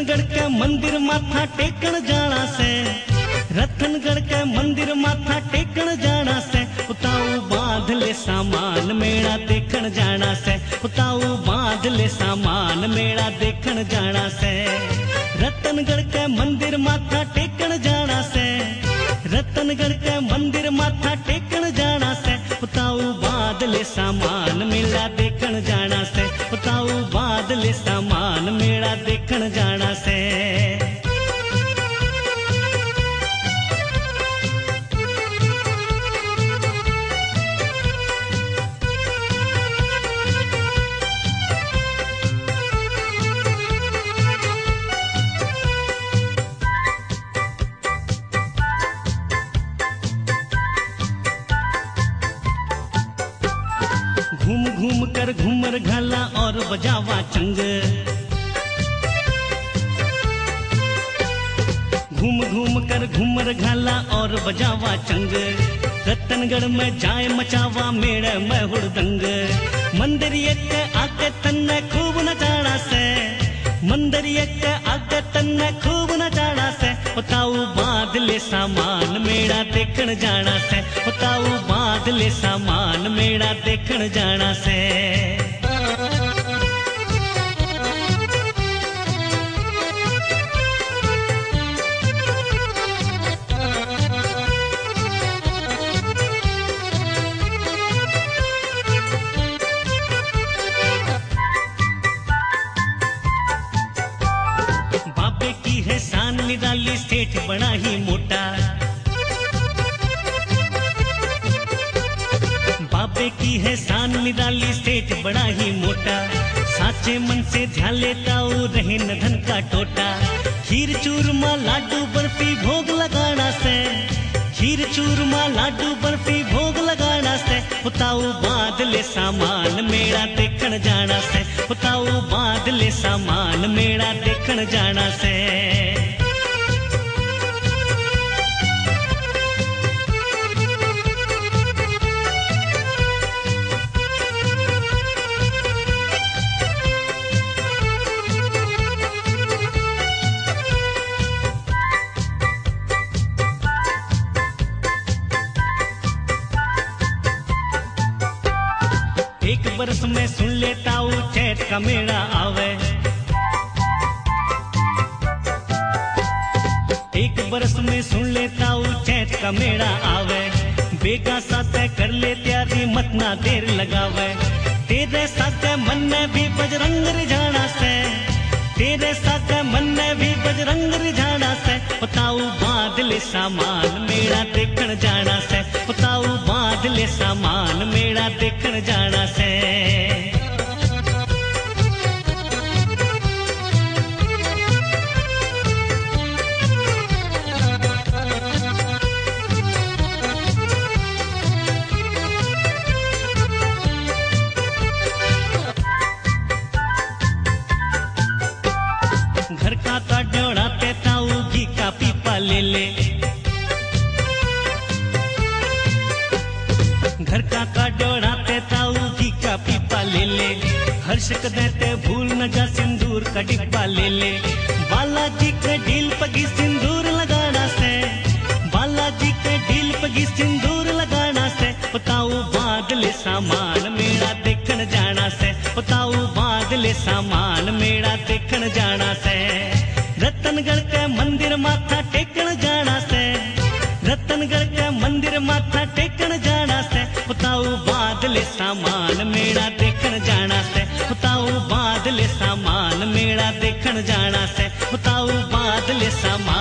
रतनगढ़ के मंदिर माथा टेकन जाना से, रतनगढ़ के मंदिर माथा टेकन जाना से, उताऊ बांध ले सामान मेला देखन जाना से, उताऊ बांध ले सामान मेला देखन जाना से। रतनगढ़ के मंदिर माथा टेकन जाना से, रतनगढ़ के मंदिर माथा टेकन जाना से, उताऊ बांध ले सामान मेला देखन जाना से, उताऊ बांध ले सामान मेला देखन जाना से। घूम घूम कर घूमर घाला और बजावा चंग, घूम घूम कर घूमर घाला और बजावा चंग। रतनगढ़ में जाए मचावा मेड़ में हुड़दंग, मंदिर के आगे तन्ने खूब नचाना से, मंदिर के आगे तन्ने खूब नचाना से, उताऊ बांध ले सामान मेड़ा देखन जाना से, उताऊ बांध ले सामान मेड़ा देखन जाना से। बाबे की है शान निराली सेठ बड़ा ही मोटा, बाबे की है शान निराली सेठ बड़ा ही मोटा, साचे मन से ध्यान लेता वो रहे न धन का टोटा। खीर चूरमा लाडू बर्फी भोग लगाना से, खीर चूरमा लाडू बर्फी भोग लगाना से, उताऊ बांध ले सामान मेड़ा देखन जाना से, उताऊ बांध ले सामान मेड़ा देखन जाना से। एक बरस में सुन लेता हूँ चैत का मेला आवे, एक बरस में सुन लेता हूँ चैत का मेला आवे। बेगा साथ कर ले तैयारी मत ना देर लगावे, तेरे साथ मन में भी बजरंग रिझाना से, तेरे साथ मन में भी बजरंग रिझाना से, उताऊ बांध ले सामान मेला देखन जाना से, उताऊ बांध ले सामान मेला देखन जाना से। घर का तो ड्योड़ाते ताऊ घी का पीपा ले ले, घर का ड्योड़ाते ताऊ घी का पीपा ले ले, हर्ष देते भूल न जा सिंदूर का डिब्बा ले ले। बालाजी के ढील पगी सिंदूर लगाना से, बालाजी के ढील पगी सिंदूर लगाना से, उताऊ बांध ले सामान मेड़ा देखन जाना से, उताऊ बांध ले सामान मेड़ा देखन जाना से। रतनगढ़ के मंदिर माथा टेकन जाना से, रतनगढ़ के मंदिर माथा टेकन जाना से, उताऊ बांध ले सामान मेड़ा देखन जाना से, उताऊ बांध ले सामान मेड़ा देखन जाना से, उताऊ बांध ले सामान